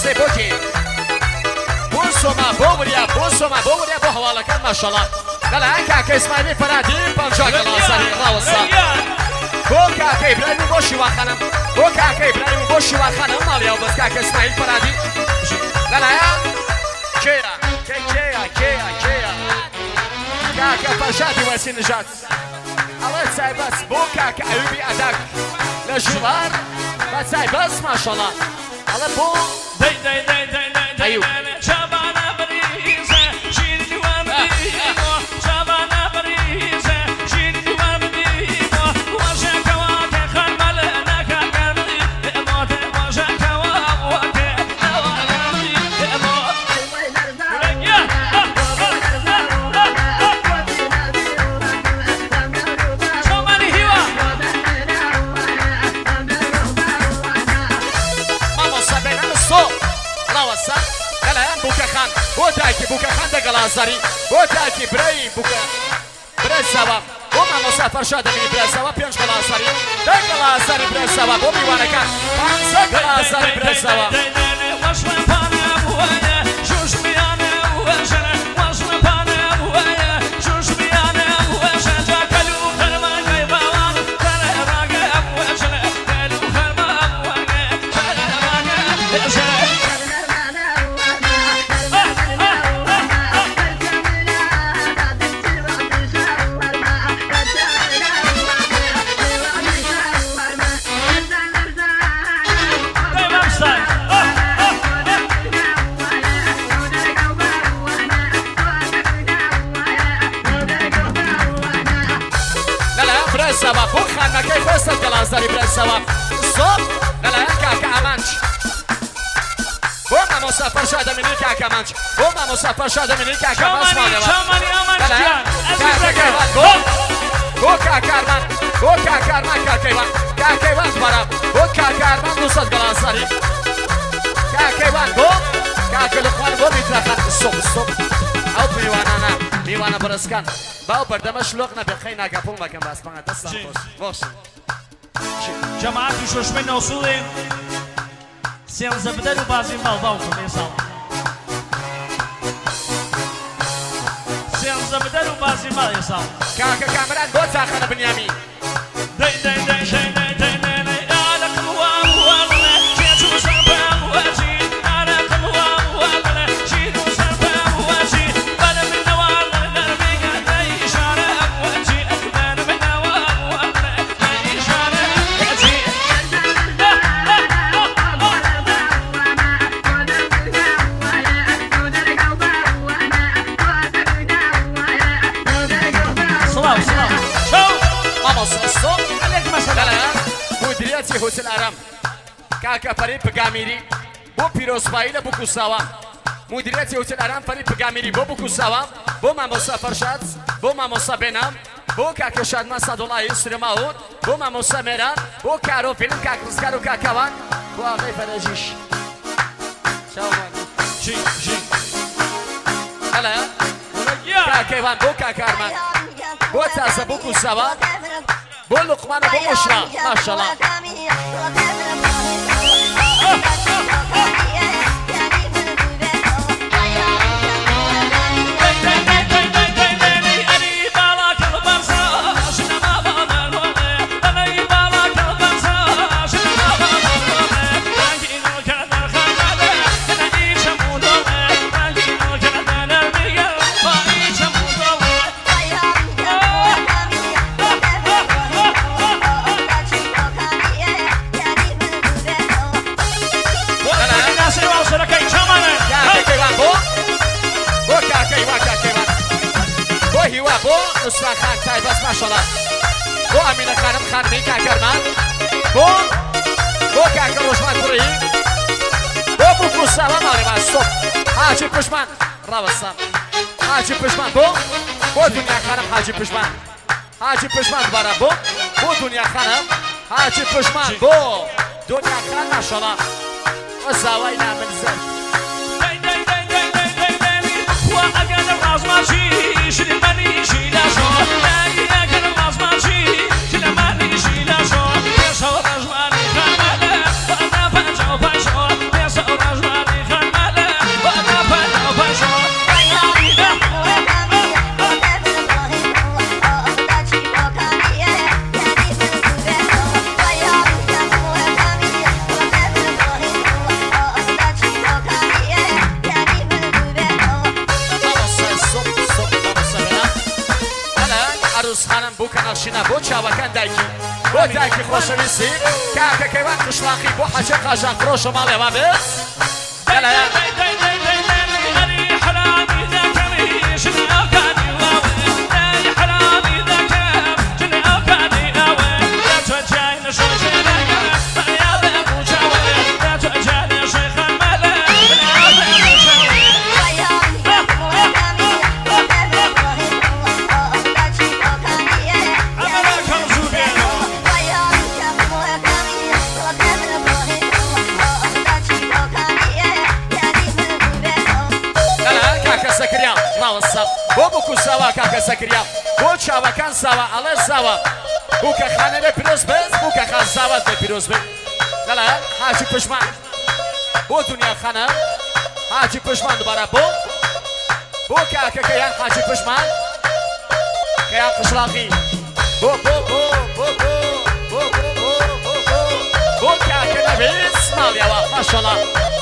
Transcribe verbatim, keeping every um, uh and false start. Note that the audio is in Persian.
بازی بودی بوسوما بوریا بوسوما بوریا با حواله کن ماشاءالله بله که اسماعیل فرادی پنجاه گلاسری راوسا بو که ابراهیم باشی و خانم بو که ابراهیم باشی و خانم مالیا بس که اسماعیل فرادی بله کیا کیا کیا کیا که فرشادی واسه نجات الله تسای بس بو که ایوبی ادک لجوار بسای بس ماشاءالله الله بو دی دی دی دی ایوب بوتاكي بوكا خاندا غلازاري بوتاكي براي بوكا براي سوا وما مسافر شاده من براي سوا بينش غلازاري دا غلازاري براي سوا بومي وانا كان خمسة غلازاري براي سوا سوا بو خانه که بست گلازاری برای سوا صبح نلا که کامانچ بو ما مسافر شده منی که کامانچ بو ما مسافر شده منی که کامانچ ماله شامانی آمانچ جان بو بو که کارمان بو که کارمان که کیوان که کیوان برام بو که کارمان دوست گلازاری که کیوان بو که کلوخان بو میترخان صبح صبح او میوانا نه میوانا برسکن باو بردمش لغنا بخينا قبل ما كان بس ما دست باش جماعة شوشمن نوصولين سيان زبدل وبازي مال باوكم يسال سيان زبدل وبازي مال يسال كاكا كاميران بوت ساخنا بنيامين دي دي دي دي دي دي دي دي على قوام وغلا جيتو سربام واجي على قوام وغلا جيتو سربام واجي بلا من نوال حسن آرام کاکا فرید پگامیری بو پیروزبایی بو کوساوا مدیریت حسن آرام فرید پگامیری بو بو کوساوا بو ماموسا فرشاد بو ماموسا بنام بو کاکا شادمان سادولای سرماود بو ماموسا مران بو کارو فیلم کاکرسکارو کاکاوان بو آقای فرجیش شاومان جی جی هلا کاکاوان بو کاکارمان بو تازه بو کوساوا بو لقمان بو مشرا ماشاءالله نصران خان تای بس ماشاءالله بو امینه خانم خانمی کاکرمان بو بو کاکر روشمان پوری بو بو کوساوا مالی من صبح حاجی پشمان راوستم حاجی پشمان بو بو دنیا خانم حاجی پشمان حاجی پشمان دوباره بو بو دنیا خانم حاجی پشمان بو دنیا خان ماشاءالله و زاوای نامن زد ماشینە بۆ چاوەکان دایکی بۆ دایکی خۆشەویستی کاکە کەیوان قشلاقی بۆ حەجە قاژان فرۆشە ماڵێوە بێت گەلایە بۆ بکو ساوا کاکە زەکریا بۆ چاوەکان ساوا ئەڵێ ساوا بووکە خانە لێ پیرۆز بێت بووکە خان ساوات بێ پیرۆز بێت گەڵایە حاجی پشمان بۆ دنیا خانە حاجی پشمان دوبارە بۆ بۆ کاکەکەیان حاجی پشمان کەیان قشلاقی بۆ بۆ بۆ بۆ بۆ بۆ بۆ بۆ بۆ بۆ بۆ کاکە نەبێت ماڵیەوە ماشەڵڵا